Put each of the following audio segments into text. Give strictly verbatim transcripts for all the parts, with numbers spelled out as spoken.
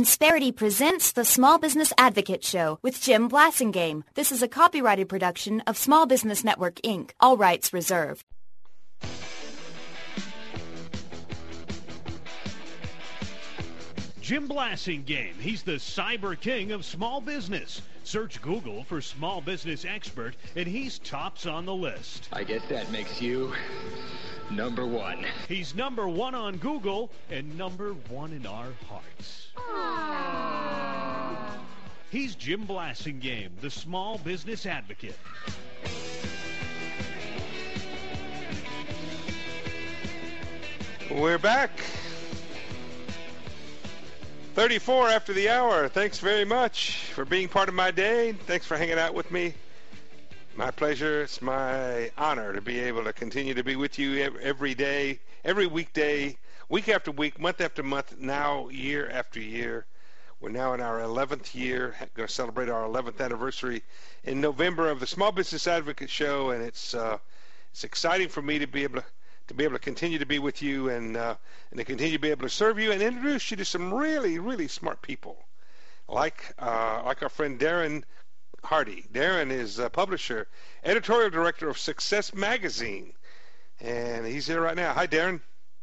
Insperity presents the Small Business Advocate Show with Jim Blasingame. This is a copyrighted production of Small Business Network, Incorporated. All rights reserved. Jim Blasingame. He's the cyber king of small business. Search Google for small business expert, and he's tops on the list. I guess that makes you number one. He's number one on Google and number one in our hearts. Aww. He's Jim Blasingame, the small business advocate. We're back. thirty-four after the hour. Thanks very much for being part of my day. Thanks for hanging out with me. My pleasure. It's my honor to be able to continue to be with you every day, every weekday, week after week, month after month, now year after year. We're now in our eleventh year, going to celebrate our eleventh anniversary in November of the Small Business Advocate Show, and it's uh, it's exciting for me to be able to to be able to continue to be with you and uh, and to continue to be able to serve you and introduce you to some really, really smart people, like uh, like our friend Darren Hardy. Darren is a publisher, editorial director of Success Magazine, and he's here right now. Hi, Darren.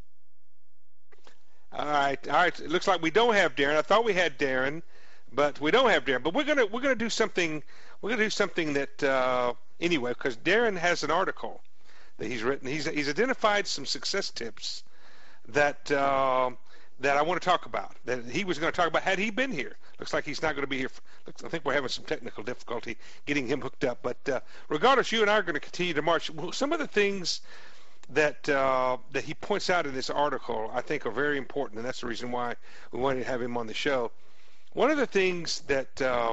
All right, all right. It looks like we don't have Darren. I thought we had Darren, but we don't have Darren. But we're gonna we're gonna do something. We're gonna do something that uh, anyway, because Darren has an article that he's written. He's he's identified some success tips that uh, that I want to talk about. That he was going to talk about had he been here. Looks like he's not going to be here. For, looks, I think we're having some technical difficulty getting him hooked up. But uh, regardless, you and I are going to continue to march. Some of the things that uh, that he points out in this article, I think, are very important, and that's the reason why we wanted to have him on the show. One of the things that uh,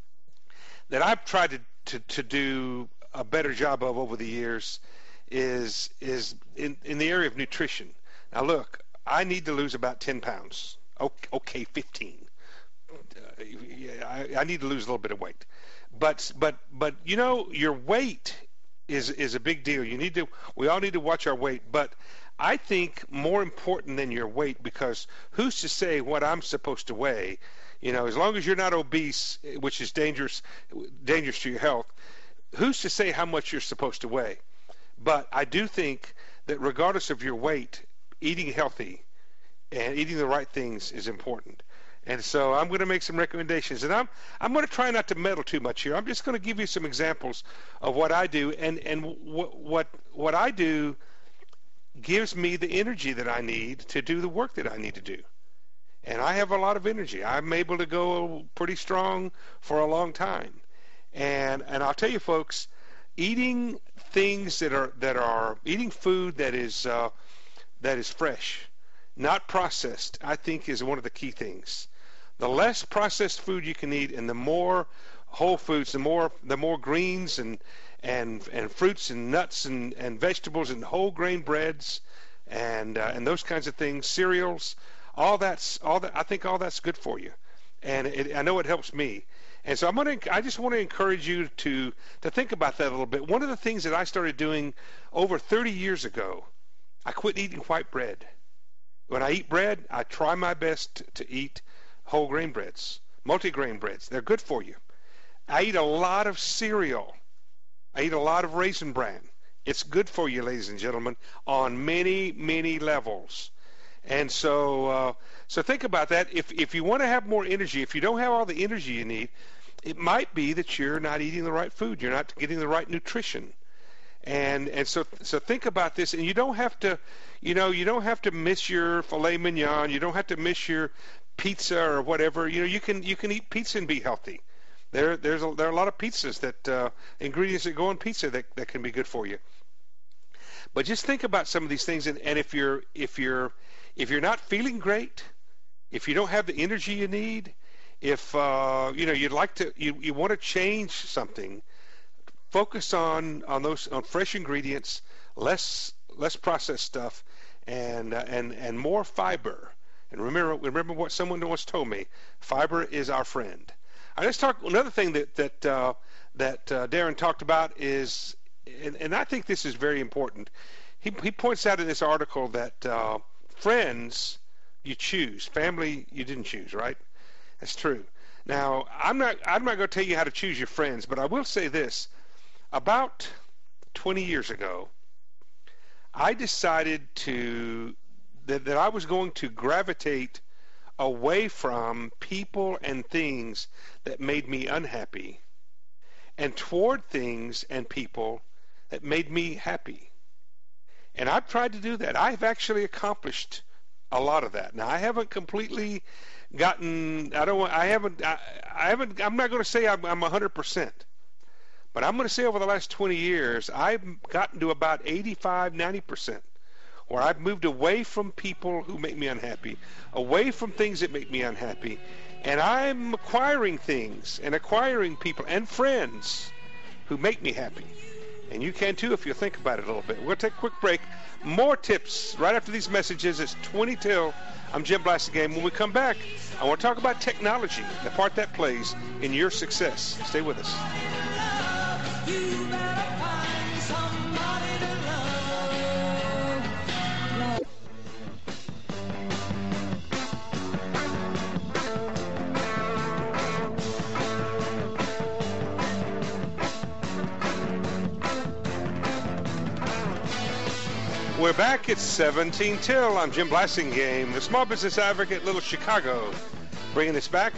that I've tried to, to to do a better job of over the years is is in, in the area of nutrition. Now look, I need to lose about ten pounds. Okay, okay fifteen. Uh, I, I need to lose a little bit of weight. But but but you know, your weight is is a big deal. You need to we all need to watch our weight, but I think more important than your weight, because who's to say what I'm supposed to weigh? You know, as long as you're not obese, which is dangerous dangerous to your health, who's to say how much you're supposed to weigh? But I do think that regardless of your weight, eating healthy and eating the right things is important. And so I'm going to make some recommendations. And I'm I'm going to try not to meddle too much here. I'm just going to give you some examples of what I do. And, and what, what, what I do gives me the energy that I need to do the work that I need to do. And I have a lot of energy. I'm able to go pretty strong for a long time. And and I'll tell you, folks, eating things that are that are eating food that is uh, that is fresh, not processed, I think is one of the key things. The less processed food you can eat, and the more whole foods, the more the more greens and and and fruits and nuts and, and vegetables and whole grain breads and uh, and those kinds of things, cereals, all that's all that I think all that's good for you, and it, I know it helps me. And so I'm going to, I just want to encourage you to, to think about that a little bit. One of the things that I started doing over thirty years ago, I quit eating white bread. When I eat bread, I try my best to eat whole grain breads, multigrain breads. They're good for you. I eat a lot of cereal. I eat a lot of Raisin Bran. It's good for you, ladies and gentlemen, on many, many levels. And so, uh, so think about that. If if you want to have more energy, if you don't have all the energy you need, it might be that you're not eating the right food. You're not getting the right nutrition. And and so so think about this. And you don't have to, you know, you don't have to miss your filet mignon. You don't have to miss your pizza or whatever. You know, you can you can eat pizza and be healthy. There there's a, there are a lot of pizzas that uh, ingredients that go on pizza that, that can be good for you. But just think about some of these things. And, and if you're if you're if you're not feeling great, if you don't have the energy you need, if uh, you know you'd like to you, you want to change something, focus on on those on fresh ingredients, less less processed stuff, and uh, and and more fiber. And remember remember what someone once told me: fiber is our friend. Right, let's talk. Another thing that that uh, that uh, Darren talked about is, and, and I think this is very important. He he points out in this article that uh, friends you choose, family you didn't choose, right? That's true. Now, I'm not I'm not going to tell you how to choose your friends, but I will say this. About twenty years ago, I decided to that, that I was going to gravitate away from people and things that made me unhappy and toward things and people that made me happy. And I've tried to do that. I've actually accomplished a lot of that. Now, I haven't completely gotten, I don't want, I haven't, I, I haven't, I'm not going to say I'm, I'm one hundred percent, but I'm going to say over the last twenty years, I've gotten to about eighty-five, ninety percent, where I've moved away from people who make me unhappy, away from things that make me unhappy, and I'm acquiring things and acquiring people and friends who make me happy. And you can too if you think about it a little bit. We're going to take a quick break. More tips right after these messages. It's twenty till. I'm Jim Blasingame. When we come back, I want to talk about technology, the part that plays in your success. Stay with us. We're back. It's seventeen till. I'm Jim Blasingame, the Small Business Advocate, Little Chicago, bringing us back.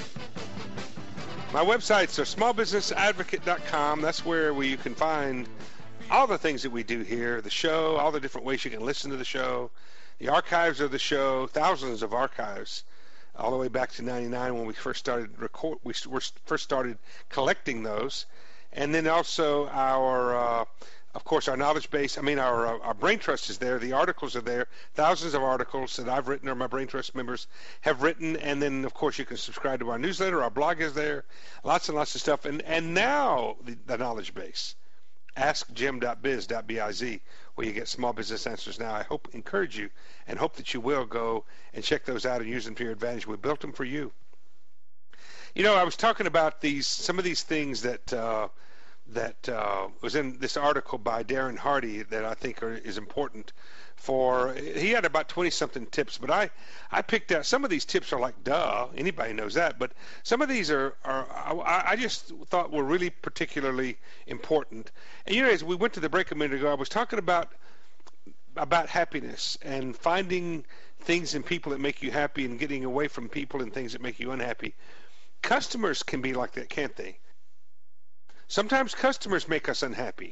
My websites are small business advocate dot com. That's where we, you can find all the things that we do here, the show, all the different ways you can listen to the show, the archives of the show, thousands of archives, all the way back to ninety-nine when we first started record. We first started collecting those, and then also our. Uh, Of course, our knowledge base, I mean, our uh, our Brain Trust is there. The articles are there. Thousands of articles that I've written or my Brain Trust members have written. And then, of course, you can subscribe to our newsletter. Our blog is there. Lots and lots of stuff. And and now the, the knowledge base, ask jim dot biz dot biz, where you get small business answers now. I hope, encourage you, and hope that you will go and check those out and use them to your advantage. We built them for you. You know, I was talking about these some of these things that uh, that uh, was in this article by Darren Hardy that I think are, is important for, he had about twenty-something tips, but I, I picked out, some of these tips are like, duh, anybody knows that, but some of these are, are I, I just thought were really particularly important. And you know, as we went to the break a minute ago, I was talking about about happiness and finding things in people that make you happy and getting away from people and things that make you unhappy. Customers can be like that, can't they? Sometimes customers make us unhappy.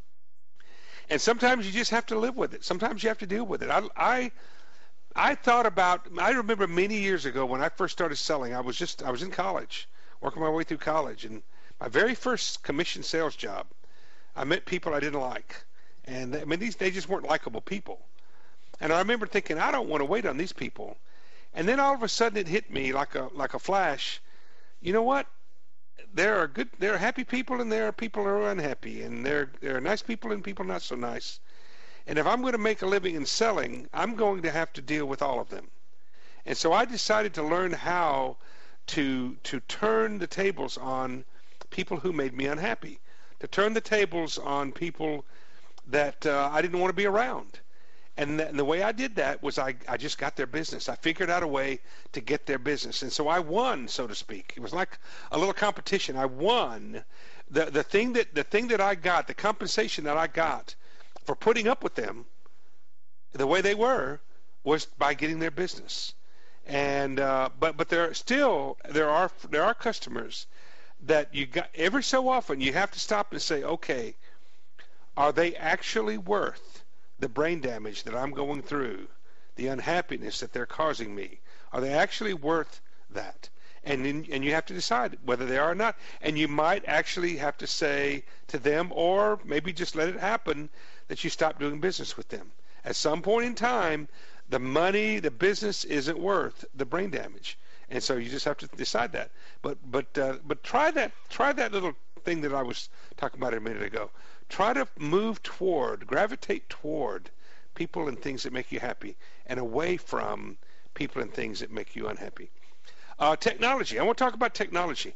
And sometimes you just have to live with it. Sometimes you have to deal with it. I, I, I thought about, I remember many years ago when I first started selling, I was just, I was in college, working my way through college. And my very first commission sales job, I met people I didn't like. And they, I mean, these, they just weren't likable people. And I remember thinking, I don't want to wait on these people. And then all of a sudden it hit me like a, like a flash. You know what? There are good, there are happy people, and there are people who are unhappy, and there there are nice people and people not so nice. And if I'm going to make a living in selling, I'm going to have to deal with all of them. And so I decided to learn how to to turn the tables on people who made me unhappy, to turn the tables on people that uh, I didn't want to be around. And the, and the way I did that was I, I just got their business. I figured out a way to get their business. And so I won, so to speak. It was like a little competition. I won. The the thing that the thing that I got, the compensation that I got for putting up with them the way they were, was by getting their business. And uh, but but there are still there are there are customers that you got every so often you have to stop and say, okay, are they actually worth the brain damage that I'm going through, the unhappiness that they're causing me? Are they actually worth that? And then, and you have to decide whether they are or not. And you might actually have to say to them, or maybe just let it happen, that you stop doing business with them. At some point in time, the money, the business isn't worth the brain damage. And so you just have to decide that. But but uh, but try that try that little thing that I was talking about a minute ago. Try to move toward, gravitate toward people and things that make you happy, and away from people and things that make you unhappy. Uh, technology. I want to talk about technology.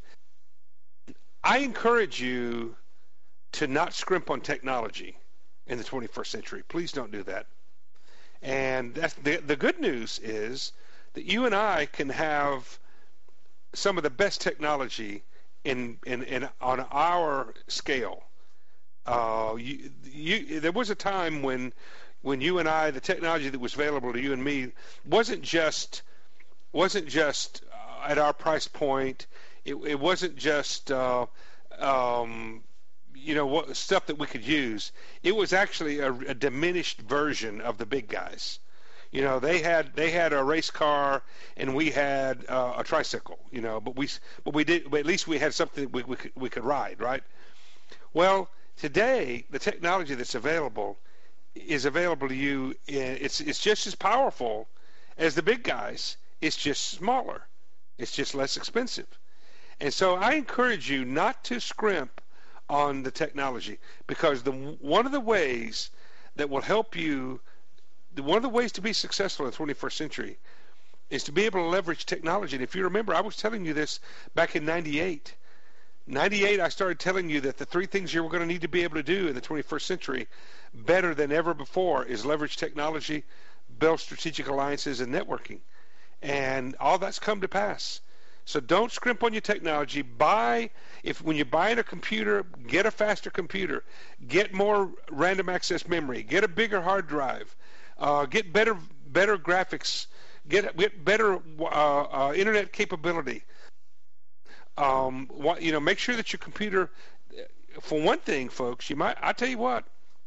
I encourage you to not scrimp on technology in the twenty-first century. Please don't do that. And that's the, the good news is that you and I can have some of the best technology in in, in on our scale. Uh, you, you, there was a time when when you and I, the technology that was available to you and me wasn't just wasn't just uh, at our price point. It, it wasn't just uh, um, you know what stuff that we could use. It was actually a, a diminished version of the big guys. You know, they had they had a race car and we had uh, a tricycle. You know, but we but we did. But at least we had something that we we could, we could ride, right? Well, today the technology that's available is available to you. It's it's just as powerful as the big guys. It's just smaller. It's just less expensive. And so I encourage you not to scrimp on the technology, because the one of the ways that will help you, one of the ways to be successful in the twenty-first century is to be able to leverage technology. And if you remember, I was telling you this back in ninety-eight. ninety-eight, I started telling you that the three things you're going to need to be able to do in the twenty-first century better than ever before is leverage technology, build strategic alliances, and networking. And all that's come to pass. So don't scrimp on your technology. Buy, if when you're buying a computer, get a faster computer, get more random access memory, get a bigger hard drive, uh, get better better graphics, get get better uh, uh, internet capability. Um, what, you know, make sure that your computer, for one thing, folks, you might. I tell you what.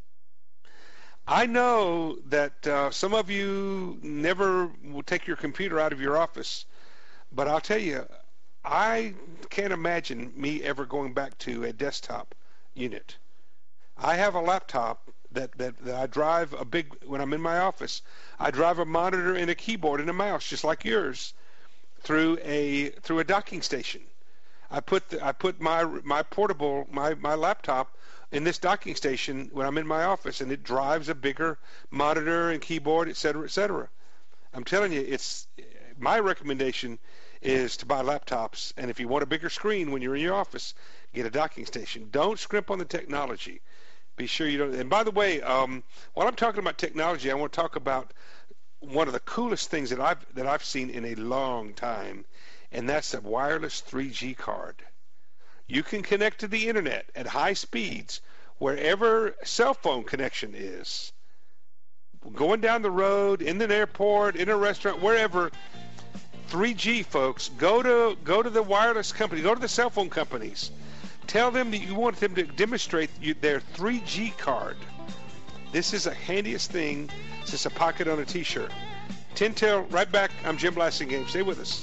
I know that uh, some of you never will take your computer out of your office, but I'll tell you, I can't imagine me ever going back to a desktop unit. I have a laptop that, that, that I drive a big, when I'm in my office, I drive a monitor and a keyboard and a mouse just like yours through a through a docking station. I put the, I put my my portable my, my laptop in this docking station when I'm in my office, and it drives a bigger monitor and keyboard, et cetera, et cetera. I'm telling you, it's my recommendation is to buy laptops, and if you want a bigger screen when you're in your office, get a docking station. Don't scrimp on the technology. Be sure you don't. And by the way, um, while I'm talking about technology, I want to talk about one of the coolest things that I've that I've seen in a long time, and that's a wireless three G card. You can connect to the internet at high speeds wherever cell phone connection is. Going down the road, in an airport, in a restaurant, wherever. three G, folks. Go to go to the wireless company. Go to the cell phone companies. Tell them that you want them to demonstrate you, their three G card. This is the handiest thing since a pocket on a T-shirt. Tintel, right back. I'm Jim Blasingame. Stay with us.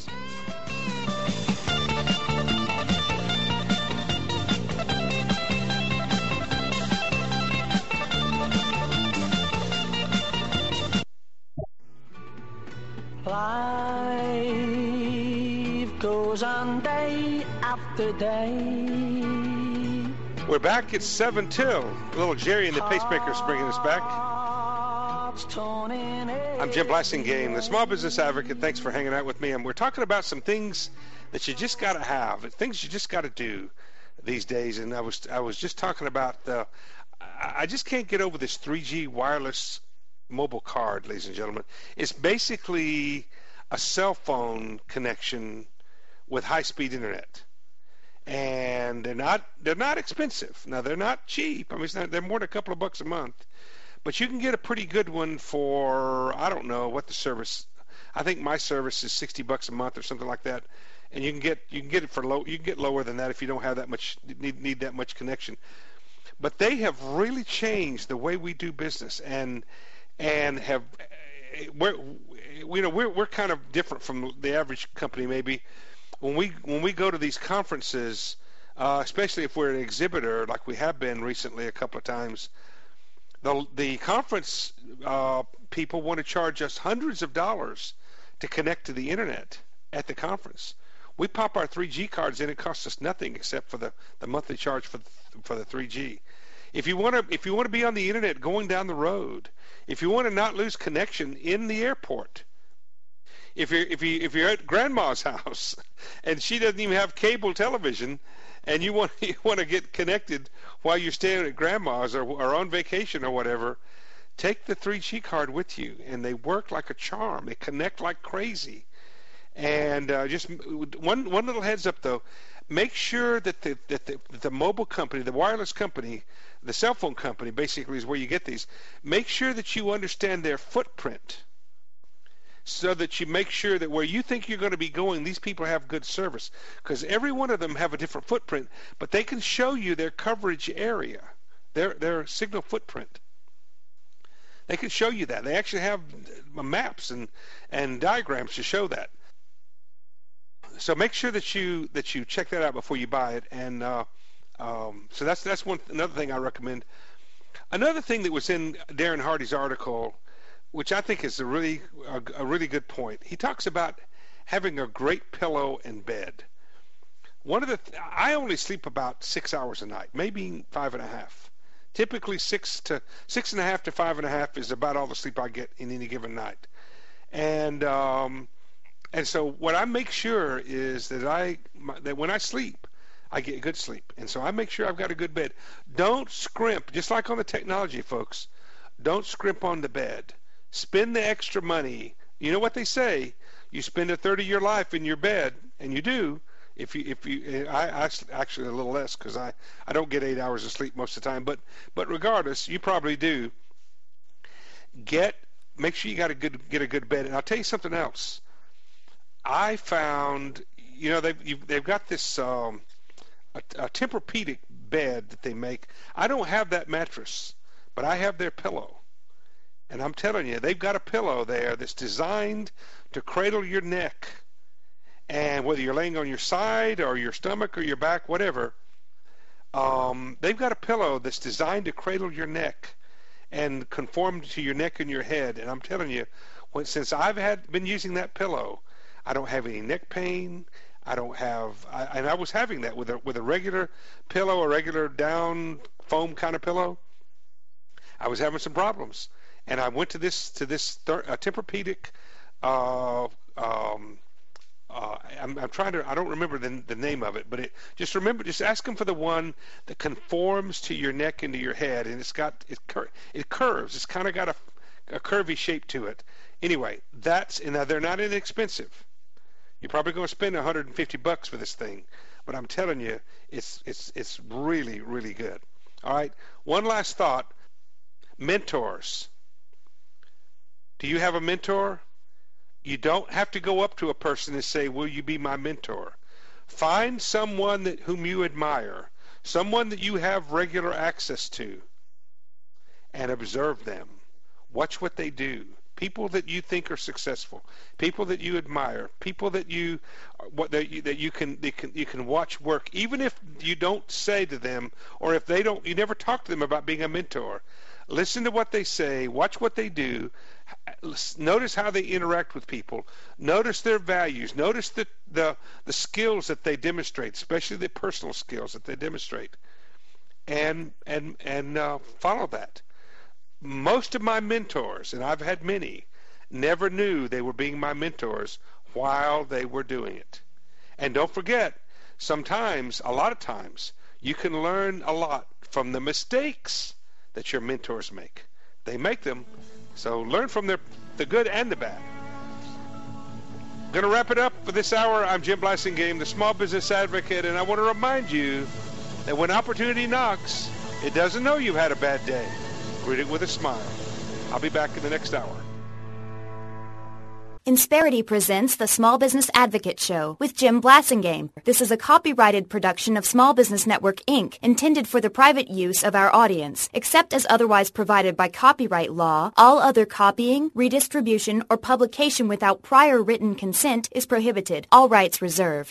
Life goes on day after day. We're back at seven till. Little Jerry and the Pacemakers bringing us back. I'm Jim Blasingame, the Small Business Advocate. Thanks for hanging out with me. And we're talking about some things that you just got to have, things you just got to do these days. And I was I was just talking about the. I just can't get over this three G wireless mobile card, ladies and gentlemen. It's basically a cell phone connection with high-speed internet, and they're not they're not expensive. Now, they're not cheap. I mean, it's not, they're more than a couple of bucks a month, but you can get a pretty good one for, I don't know what the service. I think my service is sixty bucks a month or something like that, and you can get you can get it for low. You can get lower than that if you don't have that much need need that much connection. But they have really changed the way we do business, and and have we're you know we're we're kind of different from the average company maybe. When we when we go to these conferences, uh, especially if we're an exhibitor like we have been recently a couple of times, the the conference uh, people want to charge us hundreds of dollars to connect to the internet at the conference. We pop our three G cards in; it costs us nothing except for the, the monthly charge for the, for the three G. If you want to if you want to be on the internet going down the road, if you want to not lose connection in the airport, if you're if you if you're at grandma's house and she doesn't even have cable television, and you want you want to get connected while you're staying at grandma's or, or on vacation or whatever, take the three G card with you, and they work like a charm. They connect like crazy, And uh, just one one little heads up though, make sure that the that the, the mobile company, the wireless company, the cell phone company basically is where you get these. Make sure that you understand their footprint, so that you make sure that where you think you're going to be going, these people have good service, because every one of them have a different footprint, but they can show you their coverage area, their their signal footprint. They can show you that. They actually have maps and and diagrams to show that. So make sure that you that you check that out before you buy it. And uh, um, so that's that's one another thing I recommend. Another thing that was in Darren Hardy's article, which I think is a really a, a really good point. He talks about having a great pillow in bed. One of the th- I only sleep about six hours a night, maybe five and a half. Typically six to six and a half to five and a half is about all the sleep I get in any given night. And um, And so what I make sure is that I that when I sleep, I get good sleep. And so I make sure I've got a good bed. Don't scrimp, just like on the technology, folks. Don't scrimp on the bed. Spend the extra money. You know what they say? You spend a third of your life in your bed, and you do. If you, if you, I, I actually a little less because I, I don't get eight hours of sleep most of the time. But, but regardless, you probably do. Get, make sure you got a good, get a good bed. And I'll tell you something else. I found, you know, they've you've, they've got this um, a, a Tempur-Pedic bed that they make. I don't have that mattress, but I have their pillow, and I'm telling you, they've got a pillow there that's designed to cradle your neck, and whether you're laying on your side or your stomach or your back, whatever, um, they've got a pillow that's designed to cradle your neck and conform to your neck and your head. And I'm telling you, when, since I've had been using that pillow, I don't have any neck pain. I don't have, I, and I was having that with a with a regular pillow, a regular down foam kind of pillow. I was having some problems, and I went to this to this thir- uh, Tempur-Pedic. Uh, um, uh, I'm, I'm trying to, I don't remember the the name of it, but it just remember, just ask them for the one that conforms to your neck and to your head, and it's got it cur- it curves. It's kind of got a a curvy shape to it. Anyway, that's and now they're not inexpensive. You're probably going to spend one hundred fifty bucks for this thing, but I'm telling you, it's it's it's really really good. All right. One last thought: mentors. Do you have a mentor? You don't have to go up to a person and say, "Will you be my mentor?" Find someone that whom you admire, someone that you have regular access to, and observe them. Watch what they do. People that you think are successful, people that you admire, people that you what that you, that you can you can you can watch work, even if you don't say to them, or if they don't, you never talk to them about being a mentor. Listen to what they say, watch what they do, notice how they interact with people, notice their values, notice the the the skills that they demonstrate, especially the personal skills that they demonstrate, and and and uh, follow that. Most of my mentors, and I've had many, never knew they were being my mentors while they were doing it. And don't forget, sometimes, a lot of times, you can learn a lot from the mistakes that your mentors make. They make them, so learn from their, the good and the bad. I'm going to wrap it up for this hour. I'm Jim Blasingame, the Small Business Advocate, and I want to remind you that when opportunity knocks, it doesn't know you've had a bad day. Greet it with a smile. I'll be back in the next hour. Insperity presents the Small Business Advocate Show with Jim Blasingame. This is a copyrighted production of Small Business Network, Incorporated, intended for the private use of our audience. Except as otherwise provided by copyright law, all other copying, redistribution, or publication without prior written consent is prohibited. All rights reserved.